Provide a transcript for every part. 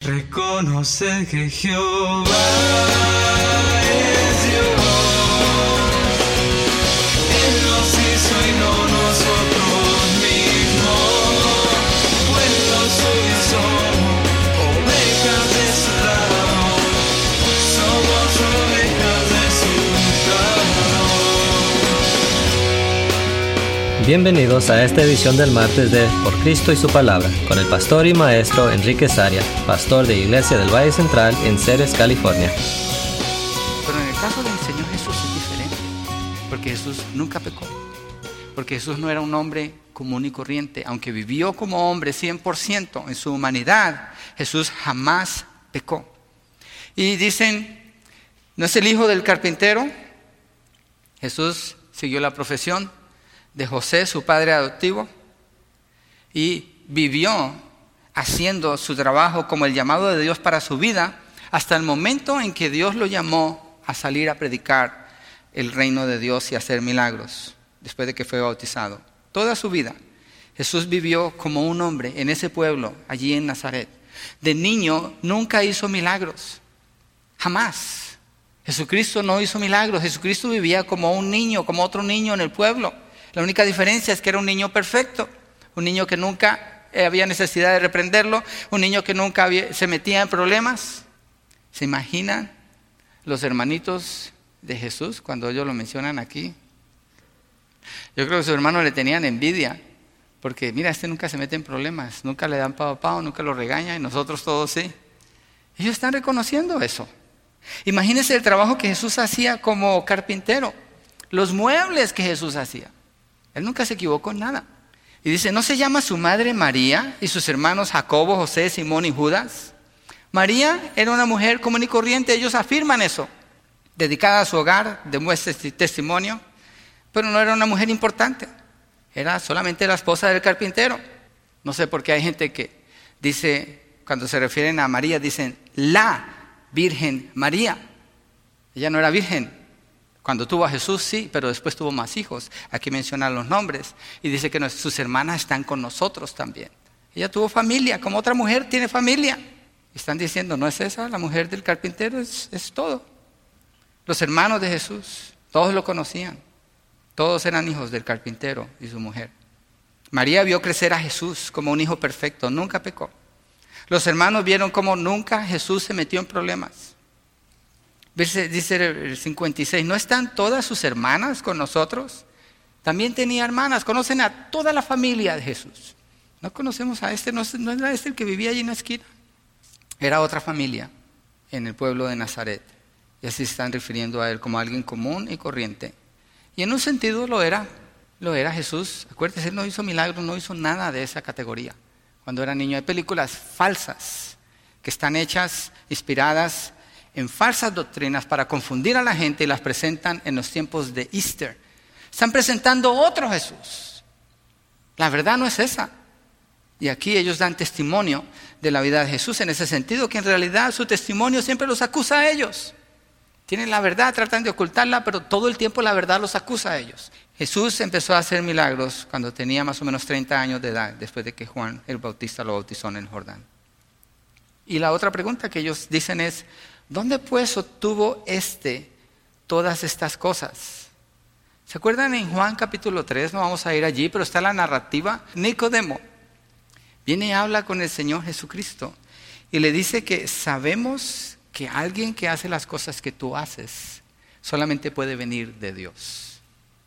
Reconocer que Jehová es Dios. Él nos hizo y no nosotros mismos. Pueblo suyo somos, ovejas de su lado. Somos ovejas de su lado. Bienvenidos a esta edición del martes de Por Cristo y su Palabra, con el pastor y maestro Enrique Saria, pastor de Iglesia del Valle Central en Ceres, California. Pero en el caso del Señor Jesús es diferente, porque Jesús nunca pecó, porque Jesús no era un hombre común y corriente, aunque vivió como hombre 100% en su humanidad, Jesús jamás pecó. Y dicen, ¿no es el hijo del carpintero? Jesús siguió la profesión de José, su padre adoptivo, y vivió haciendo su trabajo como el llamado de Dios para su vida, hasta el momento en que Dios lo llamó a salir a predicar el reino de Dios y hacer milagros, después de que fue bautizado. Toda su vida, Jesús vivió como un hombre en ese pueblo, allí en Nazaret. De niño nunca hizo milagros, jamás. Jesucristo no hizo milagros, Jesucristo vivía como un niño, como otro niño en el pueblo. La única diferencia es que era un niño perfecto, un niño que nunca había necesidad de reprenderlo, un niño que nunca se metía en problemas. ¿Se imaginan los hermanitos de Jesús cuando ellos lo mencionan aquí? Yo creo que sus hermanos le tenían envidia, porque mira, este nunca se mete en problemas, nunca le dan pao, nunca lo regaña, y nosotros todos sí. Ellos están reconociendo eso. Imagínense el trabajo que Jesús hacía como carpintero, los muebles que Jesús hacía. Él nunca se equivocó en nada. Y dice, ¿no se llama su madre María y sus hermanos Jacobo, José, Simón y Judas? María era una mujer común y corriente, ellos afirman eso, dedicada a su hogar, demuestra testimonio, pero no era una mujer importante, era solamente la esposa del carpintero. No sé por qué hay gente que dice, cuando se refieren a María, dicen la Virgen María. Ella no era virgen. Cuando tuvo a Jesús, sí, pero después tuvo más hijos. Aquí mencionan los nombres. Y dice que sus hermanas están con nosotros también. Ella tuvo familia, como otra mujer tiene familia. Están diciendo, ¿no es esa la mujer del carpintero? Es todo. Los hermanos de Jesús, todos lo conocían. Todos eran hijos del carpintero y su mujer. María vio crecer a Jesús como un hijo perfecto, nunca pecó. Los hermanos vieron cómo nunca Jesús se metió en problemas. Dice el 56, ¿no están todas sus hermanas con nosotros? También tenía hermanas, conocen a toda la familia de Jesús. No conocemos a este, no era este el que vivía allí en la esquina. Era otra familia en el pueblo de Nazaret. Y así se están refiriendo a él como alguien común y corriente. Y en un sentido lo era Jesús. Acuérdense, él no hizo milagros, no hizo nada de esa categoría. Cuando era niño, hay películas falsas que están hechas, inspiradas en falsas doctrinas para confundir a la gente y las presentan en los tiempos de Easter. Están presentando otro Jesús. La verdad no es esa. Y aquí ellos dan testimonio de la vida de Jesús en ese sentido, que en realidad su testimonio siempre los acusa a ellos. Tienen la verdad, tratan de ocultarla, pero todo el tiempo la verdad los acusa a ellos. Jesús empezó a hacer milagros cuando tenía más o menos 30 años de edad, después de que Juan el Bautista lo bautizó en el Jordán. Y la otra pregunta que ellos dicen es, ¿dónde pues obtuvo todas estas cosas? ¿Se acuerdan en Juan capítulo 3? No vamos a ir allí, pero está la narrativa. Nicodemo viene y habla con el Señor Jesucristo y le dice que sabemos que alguien que hace las cosas que tú haces solamente puede venir de Dios.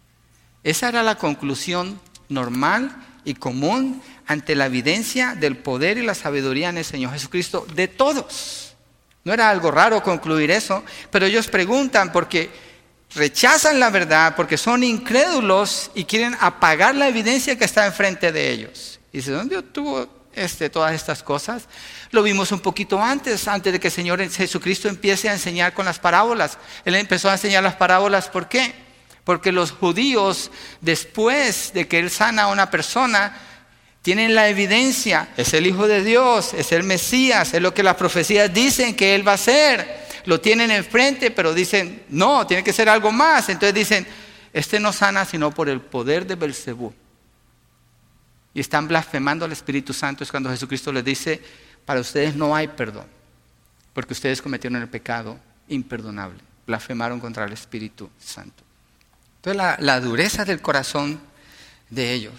Esa era la conclusión normal y común ante la evidencia del poder y la sabiduría en el Señor Jesucristo de todos. No era algo raro concluir eso, pero ellos preguntan porque rechazan la verdad, porque son incrédulos y quieren apagar la evidencia que está enfrente de ellos. Y dice, ¿dónde obtuvo todas estas cosas? Lo vimos un poquito antes de que el Señor Jesucristo empiece a enseñar con las parábolas. Él empezó a enseñar las parábolas, ¿por qué? Porque los judíos, después de que Él sana a una persona, tienen la evidencia, es el Hijo de Dios, es el Mesías, es lo que las profecías dicen que Él va a hacer. Lo tienen enfrente, pero dicen, no, tiene que ser algo más. Entonces dicen, no sana sino por el poder de Belcebú. Y están blasfemando al Espíritu Santo. Es cuando Jesucristo les dice, para ustedes no hay perdón, porque ustedes cometieron el pecado imperdonable, blasfemaron contra el Espíritu Santo. Entonces la dureza del corazón de ellos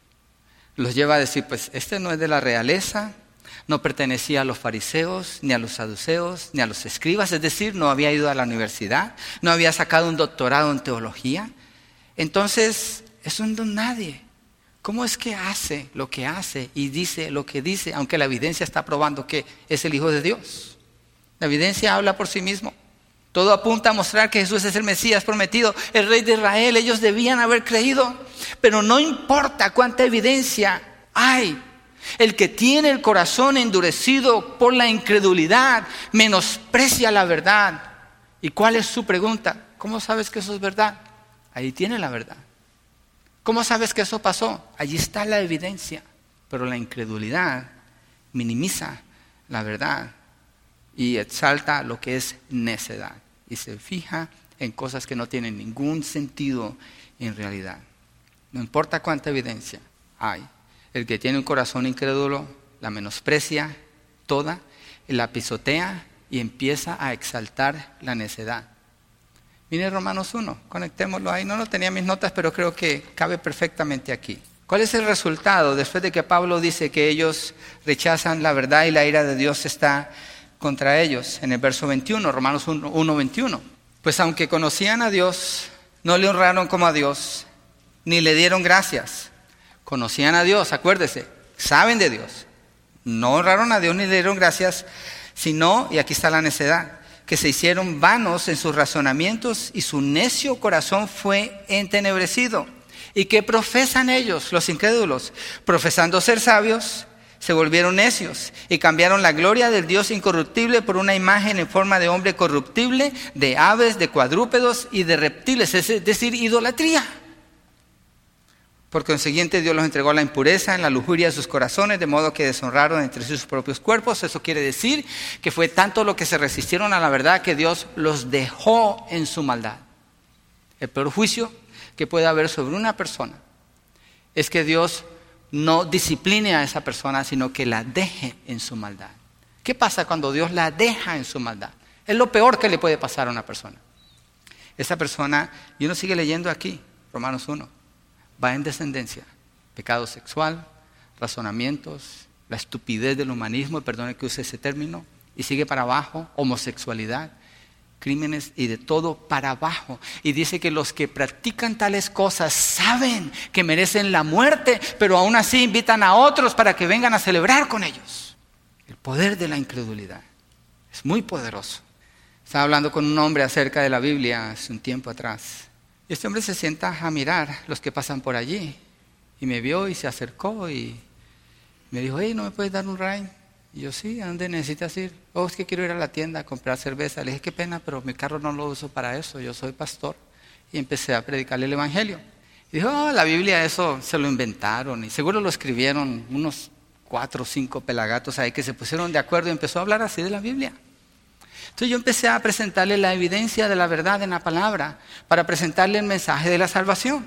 los lleva a decir, pues este no es de la realeza, no pertenecía a los fariseos, ni a los saduceos, ni a los escribas, es decir, no había ido a la universidad, no había sacado un doctorado en teología. Entonces, es un don nadie. ¿Cómo es que hace lo que hace y dice lo que dice, aunque la evidencia está probando que es el Hijo de Dios? La evidencia habla por sí mismo. Todo apunta a mostrar que Jesús es el Mesías prometido, el Rey de Israel. Ellos debían haber creído, pero no importa cuánta evidencia hay. El que tiene el corazón endurecido por la incredulidad menosprecia la verdad. ¿Y cuál es su pregunta? ¿Cómo sabes que eso es verdad? Ahí tiene la verdad. ¿Cómo sabes que eso pasó? Allí está la evidencia. Pero la incredulidad minimiza la verdad y exalta lo que es necedad. Y se fija en cosas que no tienen ningún sentido en realidad. No importa cuánta evidencia hay. El que tiene un corazón incrédulo la menosprecia toda, la pisotea y empieza a exaltar la necedad. Mire Romanos 1, conectémoslo ahí. No lo tenía en mis notas, pero creo que cabe perfectamente aquí. ¿Cuál es el resultado después de que Pablo dice que ellos rechazan la verdad y la ira de Dios está contra ellos? En el verso 21, Romanos 1, 21. Pues aunque conocían a Dios, no le honraron como a Dios, ni le dieron gracias. Conocían a Dios, acuérdese, saben de Dios. No honraron a Dios ni le dieron gracias, sino, y aquí está la necedad, que se hicieron vanos en sus razonamientos y su necio corazón fue entenebrecido. ¿Y qué profesan ellos, los incrédulos? Profesando ser sabios, se volvieron necios y cambiaron la gloria del Dios incorruptible por una imagen en forma de hombre corruptible, de aves, de cuadrúpedos y de reptiles, es decir, idolatría. Por consiguiente, Dios los entregó a la impureza, en la lujuria de sus corazones, de modo que deshonraron entre sus propios cuerpos. Eso quiere decir que fue tanto lo que se resistieron a la verdad que Dios los dejó en su maldad. El peor juicio que puede haber sobre una persona es que Dios no discipline a esa persona, sino que la deje en su maldad. ¿Qué pasa cuando Dios la deja en su maldad? Es lo peor que le puede pasar a una persona. Esa persona, y uno sigue leyendo aquí, Romanos 1. Va en descendencia, pecado sexual, razonamientos, la estupidez del humanismo, perdone que use ese término, y sigue para abajo, homosexualidad, crímenes y de todo para abajo. Y dice que los que practican tales cosas saben que merecen la muerte, pero aún así invitan a otros para que vengan a celebrar con ellos. El poder de la incredulidad es muy poderoso. Estaba hablando con un hombre acerca de la Biblia hace un tiempo atrás. Y este hombre se sienta a mirar los que pasan por allí. Y me vio y se acercó y me dijo, hey, ¿no me puedes dar un ride? Y yo, sí, ¿a dónde necesitas ir? Oh, es que quiero ir a la tienda a comprar cerveza. Le dije, qué pena, pero mi carro no lo uso para eso, yo soy pastor. Y empecé a predicarle el evangelio. Y dijo, oh, la Biblia eso se lo inventaron. Y seguro lo escribieron unos 4 o 5 pelagatos ahí que se pusieron de acuerdo y empezó a hablar así de la Biblia. Entonces yo empecé a presentarle la evidencia de la verdad en la palabra para presentarle el mensaje de la salvación.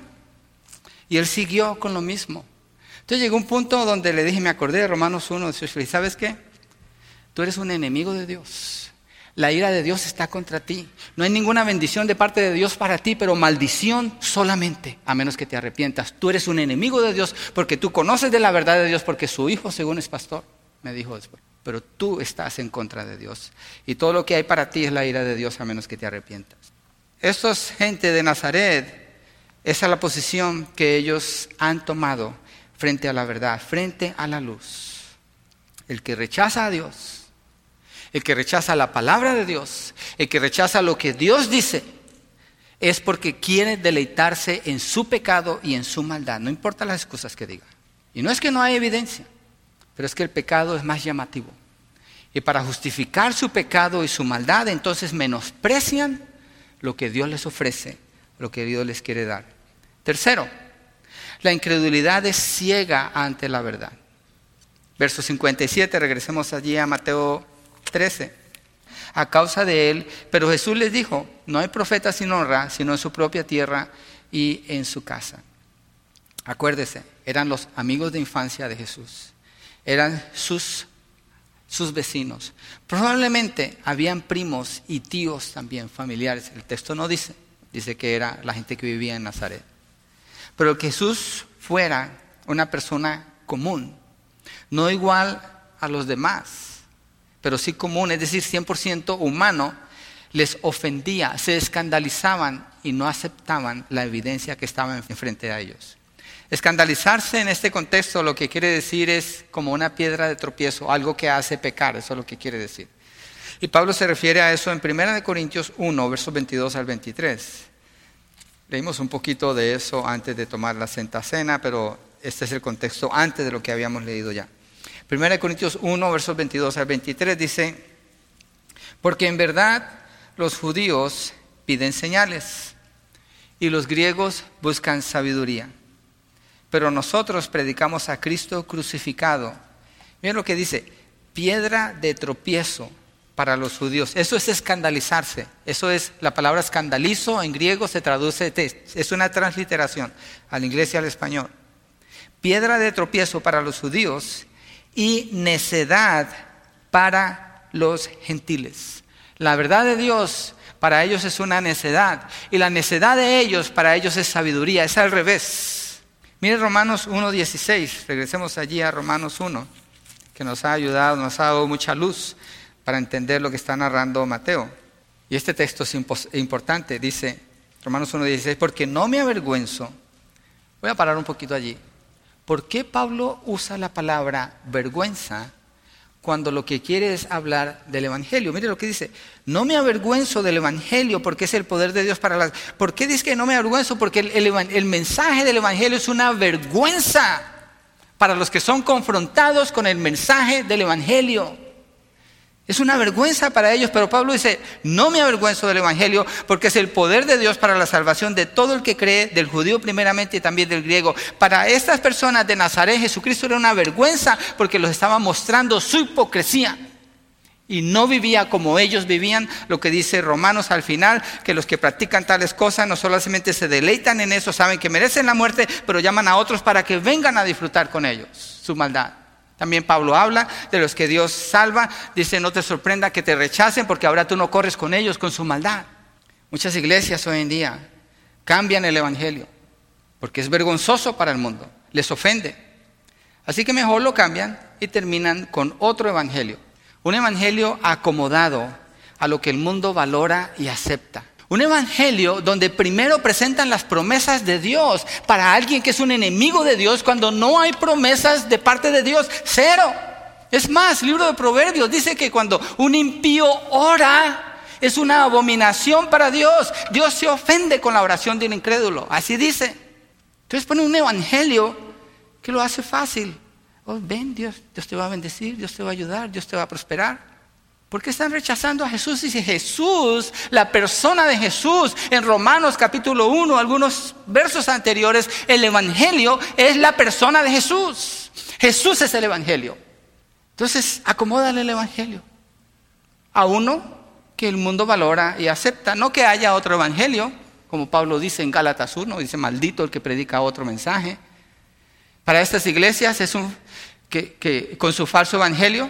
Y él siguió con lo mismo. Entonces llegó un punto donde le dije, me acordé de Romanos 1, ¿sabes qué? Tú eres un enemigo de Dios. La ira de Dios está contra ti. No hay ninguna bendición de parte de Dios para ti, pero maldición solamente, a menos que te arrepientas. Tú eres un enemigo de Dios porque tú conoces de la verdad de Dios, porque su hijo según es pastor, me dijo después. Pero tú estás en contra de Dios. Y todo lo que hay para ti es la ira de Dios a menos que te arrepientas. Estos gente de Nazaret, esa es la posición que ellos han tomado frente a la verdad, frente a la luz. El que rechaza a Dios, el que rechaza la palabra de Dios, el que rechaza lo que Dios dice, es porque quiere deleitarse en su pecado y en su maldad. No importa las excusas que diga. Y no es que no hay evidencia. Pero es que el pecado es más llamativo. Y para justificar su pecado y su maldad, entonces menosprecian lo que Dios les ofrece, lo que Dios les quiere dar. Tercero, la incredulidad es ciega ante la verdad. Verso 57, regresemos allí a Mateo 13. A causa de él, pero Jesús les dijo, no hay profeta sin honra, sino en su propia tierra y en su casa. Acuérdese, eran los amigos de infancia de Jesús. Eran sus sus vecinos. Probablemente habían primos y tíos también, familiares. El texto no dice, dice que era la gente que vivía en Nazaret. Pero que Jesús fuera una persona común, no igual a los demás, pero sí común, es decir, 100% humano, les ofendía, se escandalizaban y no aceptaban la evidencia que estaba enfrente de ellos. Escandalizarse en este contexto lo que quiere decir es como una piedra de tropiezo, algo que hace pecar, eso es lo que quiere decir. Y Pablo se refiere a eso en 1 Corintios 1, versos 22 al 23. Leímos un poquito de eso antes de tomar la Santa Cena, pero este es el contexto antes de lo que habíamos leído ya. 1 Corintios 1, versos 22 al 23 dice: porque en verdad los judíos piden señales y los griegos buscan sabiduría. Pero nosotros predicamos a Cristo crucificado. Miren lo que dice: piedra de tropiezo para los judíos. Eso es escandalizarse. Eso es, la palabra escandalizo en griego se traduce, es una transliteración al inglés y al español. Piedra de tropiezo para los judíos y necedad para los gentiles. La verdad de Dios para ellos es una necedad, y la necedad de ellos para ellos es sabiduría, es al revés. Mire Romanos 1:16, regresemos allí a Romanos 1, que nos ha ayudado, nos ha dado mucha luz para entender lo que está narrando Mateo. Y este texto es importante, dice Romanos 1:16, porque no me avergüenzo. Voy a parar un poquito allí. ¿Por qué Pablo usa la palabra vergüenza cuando lo que quiere es hablar del Evangelio? Mire lo que dice: no me avergüenzo del Evangelio porque es el poder de Dios para las... ¿Por qué dice que no me avergüenzo? Porque el mensaje del Evangelio es una vergüenza para los que son confrontados con el mensaje del Evangelio. Es una vergüenza para ellos, pero Pablo dice: no me avergüenzo del Evangelio porque es el poder de Dios para la salvación de todo el que cree, del judío primeramente y también del griego. Para estas personas de Nazaret, Jesucristo era una vergüenza porque los estaba mostrando su hipocresía y no vivía como ellos vivían. Lo que dice Romanos al final, que los que practican tales cosas no solamente se deleitan en eso, saben que merecen la muerte, pero llaman a otros para que vengan a disfrutar con ellos su maldad. También Pablo habla de los que Dios salva. Dice: no te sorprenda que te rechacen porque ahora tú no corres con ellos, con su maldad. Muchas iglesias hoy en día cambian el Evangelio porque es vergonzoso para el mundo, les ofende. Así que mejor lo cambian y terminan con otro Evangelio. Un Evangelio acomodado a lo que el mundo valora y acepta. Un evangelio donde primero presentan las promesas de Dios para alguien que es un enemigo de Dios, cuando no hay promesas de parte de Dios, cero. Es más, el libro de Proverbios dice que cuando un impío ora, es una abominación para Dios. Dios se ofende con la oración de un incrédulo, así dice. Entonces pone un evangelio que lo hace fácil. Oh, ven, Dios te va a bendecir, Dios te va a ayudar, Dios te va a prosperar. ¿Por qué están rechazando a Jesús? Dice Jesús, la persona de Jesús, en Romanos capítulo 1, algunos versos anteriores, el Evangelio es la persona de Jesús. Jesús es el Evangelio. Entonces, acomódale el Evangelio a uno que el mundo valora y acepta. No que haya otro Evangelio, como Pablo dice en Gálatas 1, dice: maldito el que predica otro mensaje. Para estas iglesias es que con su falso Evangelio,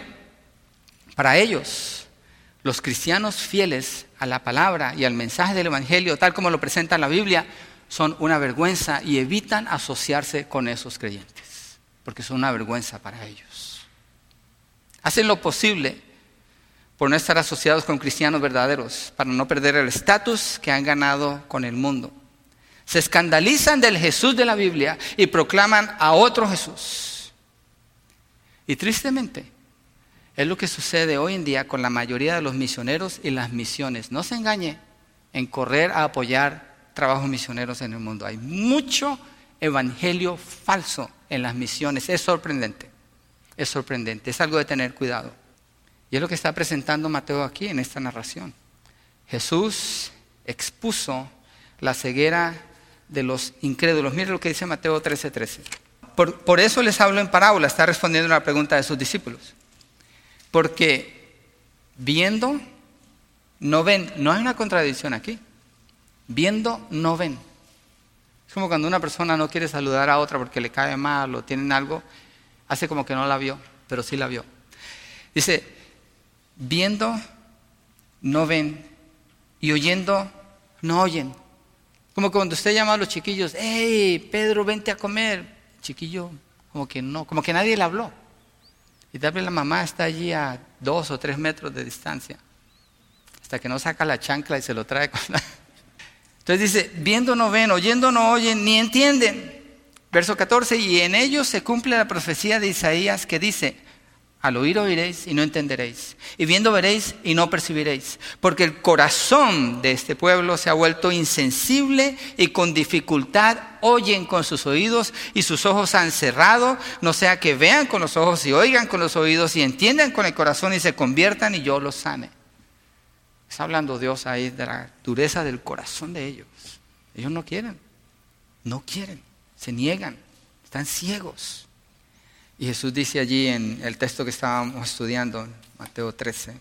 para ellos, los cristianos fieles a la palabra y al mensaje del Evangelio, tal como lo presenta la Biblia, son una vergüenza y evitan asociarse con esos creyentes, porque son una vergüenza para ellos. Hacen lo posible por no estar asociados con cristianos verdaderos, para no perder el estatus que han ganado con el mundo. Se escandalizan del Jesús de la Biblia y proclaman a otro Jesús. Y tristemente, es lo que sucede hoy en día con la mayoría de los misioneros y las misiones. No se engañe en correr a apoyar trabajos misioneros en el mundo. Hay mucho evangelio falso en las misiones. Es sorprendente, es algo de tener cuidado. Y es lo que está presentando Mateo aquí en esta narración. Jesús expuso la ceguera de los incrédulos. Mire lo que dice Mateo 13:13. Por eso les hablo en parábola, está respondiendo a la pregunta de sus discípulos. Porque viendo, no ven. No hay una contradicción aquí. Viendo, no ven. Es como cuando una persona no quiere saludar a otra porque le cae mal o tienen algo, hace como que no la vio, pero sí la vio. Dice, viendo no ven y oyendo no oyen. Como cuando usted llama a los chiquillos, hey, Pedro, vente a comer. Chiquillo, como que no, como que nadie le habló. Y tal vez la mamá está allí a 2 o 3 metros de distancia, hasta que no saca la chancla y se lo trae con la... Entonces dice, viendo no ven, oyendo no oyen, ni entienden. Verso 14, y en ellos se cumple la profecía de Isaías que dice, al oír oiréis y no entenderéis, y viendo veréis y no percibiréis, porque el corazón de este pueblo se ha vuelto insensible y con dificultad oyen con sus oídos y sus ojos han cerrado, no sea que vean con los ojos y oigan con los oídos y entiendan con el corazón y se conviertan y yo los sane. Está hablando Dios ahí de la dureza del corazón de ellos. Ellos no quieren, se niegan, están ciegos. Y Jesús dice allí en el texto que estábamos estudiando, Mateo 13,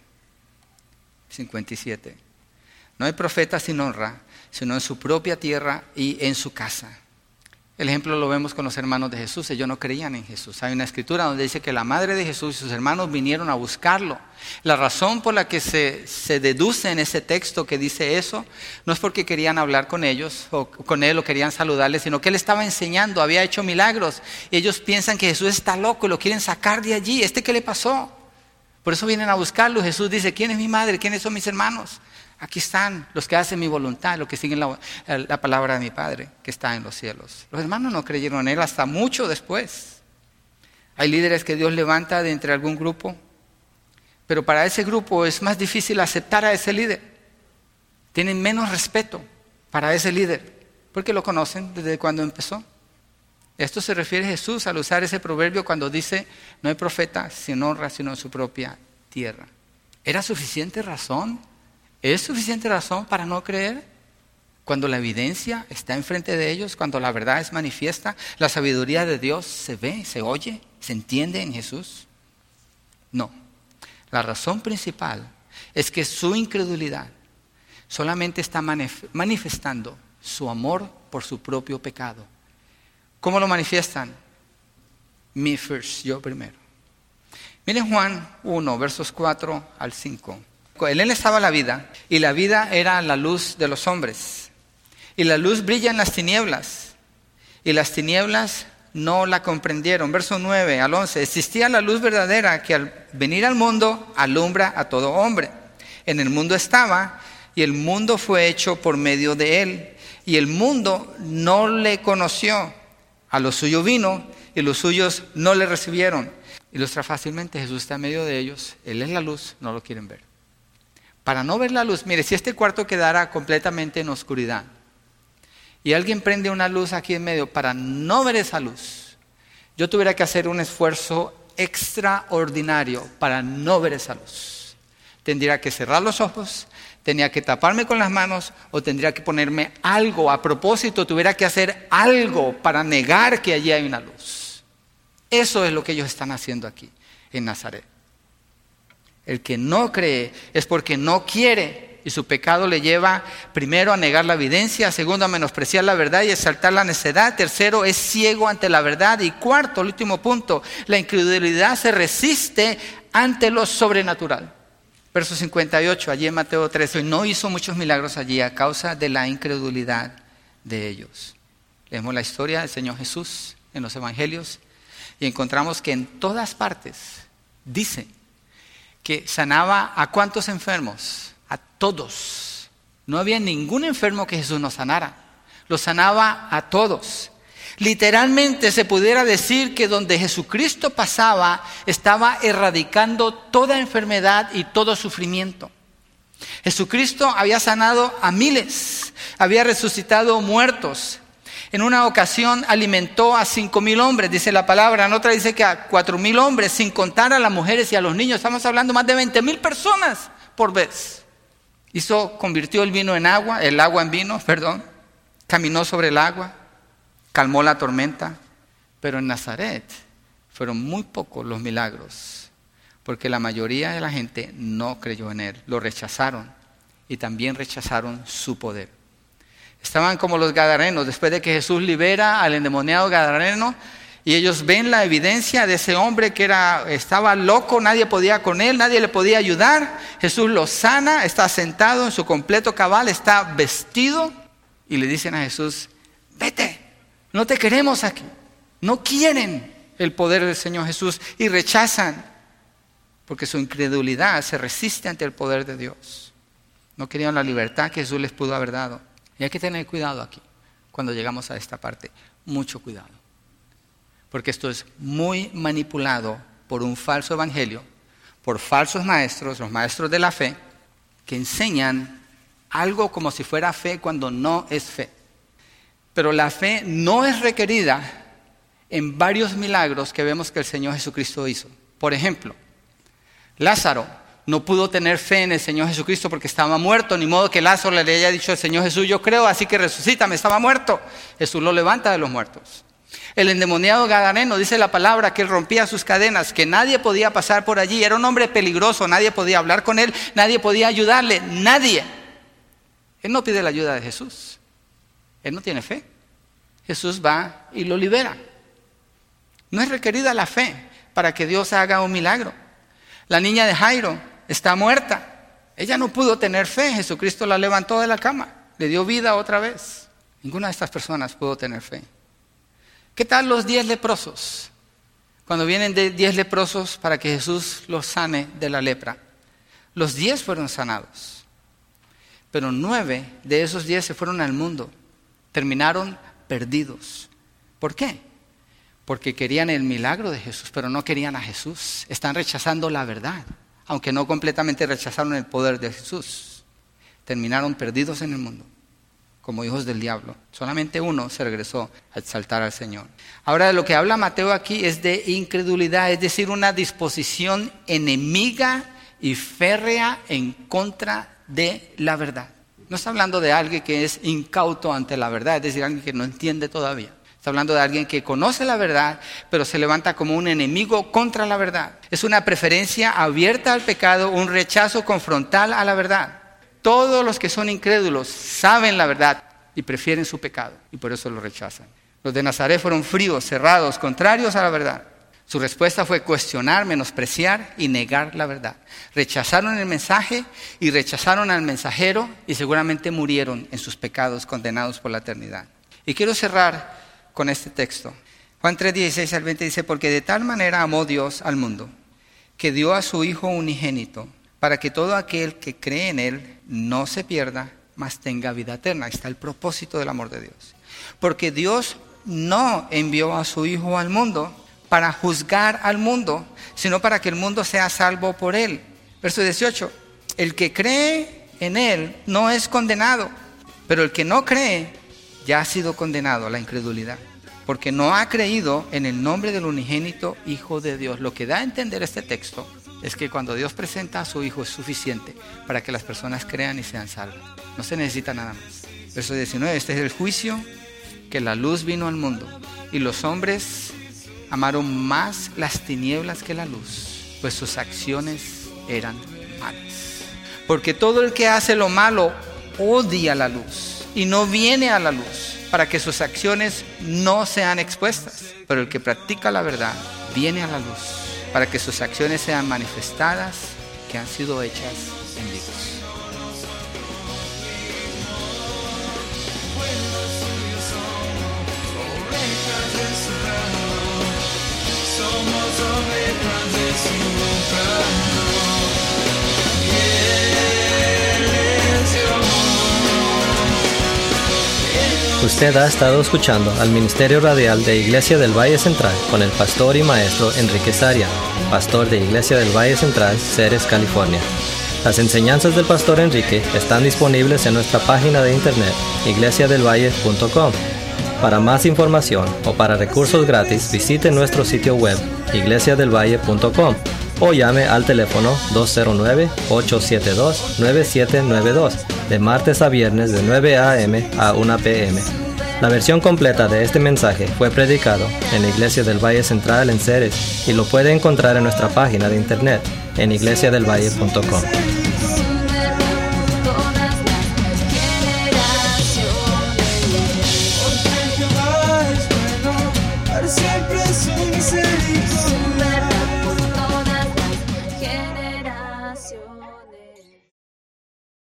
57, no hay profeta sin honra, sino en su propia tierra y en su casa. El ejemplo lo vemos con los hermanos de Jesús. Ellos no creían en Jesús. Hay una escritura donde dice que la madre de Jesús y sus hermanos vinieron a buscarlo. La razón por la que se deduce en ese texto que dice eso, no es porque querían hablar con ellos o con él o querían saludarles, sino que él estaba enseñando, había hecho milagros. Y ellos piensan que Jesús está loco y lo quieren sacar de allí. ¿Qué le pasó? Por eso vienen a buscarlo. Jesús dice, ¿quién es mi madre? ¿Quiénes son mis hermanos? Aquí están los que hacen mi voluntad, los que siguen la palabra de mi Padre que está en los cielos. Los hermanos no creyeron en él hasta mucho después. Hay líderes que Dios levanta de entre algún grupo, pero para ese grupo es más difícil aceptar a ese líder. Tienen menos respeto para ese líder, porque lo conocen desde cuando empezó. Esto se refiere a Jesús al usar ese proverbio cuando dice, no hay profeta sin honra, sino en su propia tierra. ¿Era suficiente razón? ¿Es suficiente razón para no creer? Cuando la evidencia está enfrente de ellos, cuando la verdad es manifiesta, la sabiduría de Dios se ve, se oye, se entiende en Jesús. No, la razón principal es que su incredulidad solamente está manifestando su amor por su propio pecado. ¿Cómo lo manifiestan? Me first, yo primero. Miren Juan 1, versos 4 al 5. En él estaba la vida, y la vida era la luz de los hombres. Y la luz brilla en las tinieblas, y las tinieblas no la comprendieron. Verso 9 al 11. Existía la luz verdadera que al venir al mundo alumbra a todo hombre. En el mundo estaba, y el mundo fue hecho por medio de él. Y el mundo no le conoció. A lo suyo vino, y los suyos no le recibieron. Ilustra fácilmente, Jesús está en medio de ellos. Él es la luz, no lo quieren ver. Para no ver la luz, mire, si este cuarto quedara completamente en oscuridad y alguien prende una luz aquí en medio para no ver esa luz, yo tuviera que hacer un esfuerzo extraordinario para no ver esa luz. Tendría que cerrar los ojos, tendría que taparme con las manos o tendría que ponerme algo a propósito, tuviera que hacer algo para negar que allí hay una luz. Eso es lo que ellos están haciendo aquí en Nazaret. El que no cree es porque no quiere y su pecado le lleva primero a negar la evidencia, segundo a menospreciar la verdad y exaltar la necedad, tercero es ciego ante la verdad y cuarto, el último punto, la incredulidad se resiste ante lo sobrenatural. Verso 58, allí en Mateo 13, no hizo muchos milagros allí a causa de la incredulidad de ellos. Leemos la historia del Señor Jesús en los evangelios y encontramos que en todas partes dice que sanaba a ¿cuántos enfermos? A todos. No había ningún enfermo que Jesús no sanara. Los sanaba a todos. Literalmente se pudiera decir que donde Jesucristo pasaba estaba erradicando toda enfermedad y todo sufrimiento. Jesucristo había sanado a miles, había resucitado muertos. En una ocasión alimentó a 5,000 hombres, dice la palabra. En otra dice que a 4,000 hombres, sin contar a las mujeres y a los niños. Estamos hablando más de 20,000 personas por vez. Convirtió el agua en vino, caminó sobre el agua, calmó la tormenta. Pero en Nazaret fueron muy pocos los milagros, porque la mayoría de la gente no creyó en él, lo rechazaron y también rechazaron su poder. Estaban como los gadarenos, después de que Jesús libera al endemoniado gadareno, Y ellos ven la evidencia de ese hombre que estaba loco, nadie podía con él, nadie le podía ayudar. Jesús lo sana, está sentado en su completo cabal, está vestido. Y le dicen a Jesús, vete, no te queremos aquí. No quieren el poder del Señor Jesús y rechazan, porque su incredulidad se resiste ante el poder de Dios. No querían la libertad que Jesús les pudo haber dado. Y hay que tener cuidado aquí, cuando llegamos a esta parte. Mucho cuidado. Porque esto es muy manipulado por un falso evangelio, por falsos maestros, los maestros de la fe, que enseñan algo como si fuera fe cuando no es fe. Pero la fe no es requerida en varios milagros que vemos que el Señor Jesucristo hizo. Por ejemplo, Lázaro no pudo tener fe en el Señor Jesucristo porque estaba muerto, ni modo que Lázaro le haya dicho al Señor Jesús, yo creo, así que resucítame, estaba muerto. Jesús lo levanta de los muertos. El endemoniado gadareno, dice la palabra, que él rompía sus cadenas, que nadie podía pasar por allí. Era un hombre peligroso, nadie podía hablar con él, nadie podía ayudarle, nadie. Él no pide la ayuda de Jesús. Él no tiene fe. Jesús va y lo libera. No es requerida la fe para que Dios haga un milagro. La niña de Jairo está muerta. Ella no pudo tener fe. Jesucristo la levantó de la cama, le dio vida otra vez. Ninguna de estas personas pudo tener fe. ¿Qué tal los 10 leprosos? Cuando vienen de 10 leprosos para que Jesús los sane de la lepra. Los 10 fueron sanados. Pero 9 de esos 10 se fueron al mundo. Terminaron perdidos. ¿Por qué? Porque querían el milagro de Jesús, pero no querían a Jesús. Están rechazando la verdad, aunque no completamente rechazaron el poder de Jesús. Terminaron perdidos en el mundo, como hijos del diablo. Solamente uno se regresó a exaltar al Señor. Ahora, de lo que habla Mateo aquí es de incredulidad, es decir, una disposición enemiga y férrea en contra de la verdad. No está hablando de alguien que es incauto ante la verdad, es decir, alguien que no entiende todavía. Está hablando de alguien que conoce la verdad, pero se levanta como un enemigo contra la verdad. Es una preferencia abierta al pecado, un rechazo confrontal a la verdad. Todos los que son incrédulos saben la verdad y prefieren su pecado, y por eso lo rechazan. Los de Nazaret fueron fríos, cerrados, contrarios a la verdad. Su respuesta fue cuestionar, menospreciar y negar la verdad. Rechazaron el mensaje y rechazaron al mensajero y seguramente murieron en sus pecados, condenados por la eternidad. Y quiero cerrar con este texto. Juan 3:16 al 20 dice, porque de tal manera amó Dios al mundo, que dio a su Hijo unigénito, para que todo aquel que cree en Él no se pierda, mas tenga vida eterna. Ahí está el propósito del amor de Dios. Porque Dios no envió a su Hijo al mundo para juzgar al mundo, sino para que el mundo sea salvo por Él. Verso 18, el que cree en Él no es condenado, pero el que no cree ya ha sido condenado a la incredulidad, porque no ha creído en el nombre del unigénito Hijo de Dios. Lo que da a entender este texto es que cuando Dios presenta a su Hijo es suficiente para que las personas crean y sean salvas. No se necesita nada más. Verso 19, este es el juicio, que la luz vino al mundo, y los hombres amaron más las tinieblas que la luz, pues sus acciones eran malas. Porque todo el que hace lo malo odia la luz y no viene a la luz, para que sus acciones no sean expuestas. Pero el que practica la verdad viene a la luz, para que sus acciones sean manifestadas, que han sido hechas en Dios. Somos ovejas de su prado. Usted ha estado escuchando al Ministerio Radial de Iglesia del Valle Central con el pastor y maestro Enrique Saria, pastor de Iglesia del Valle Central, Ceres, California. Las enseñanzas del pastor Enrique están disponibles en nuestra página de internet, iglesiadelvalle.com. Para más información o para recursos gratis, visite nuestro sitio web, iglesiadelvalle.com, o llame al teléfono 209-872-9792, de martes a viernes de 9 a.m. a 1 p.m. La versión completa de este mensaje fue predicado en la Iglesia del Valle Central en Ceres y lo puede encontrar en nuestra página de internet en iglesiadelvalle.com.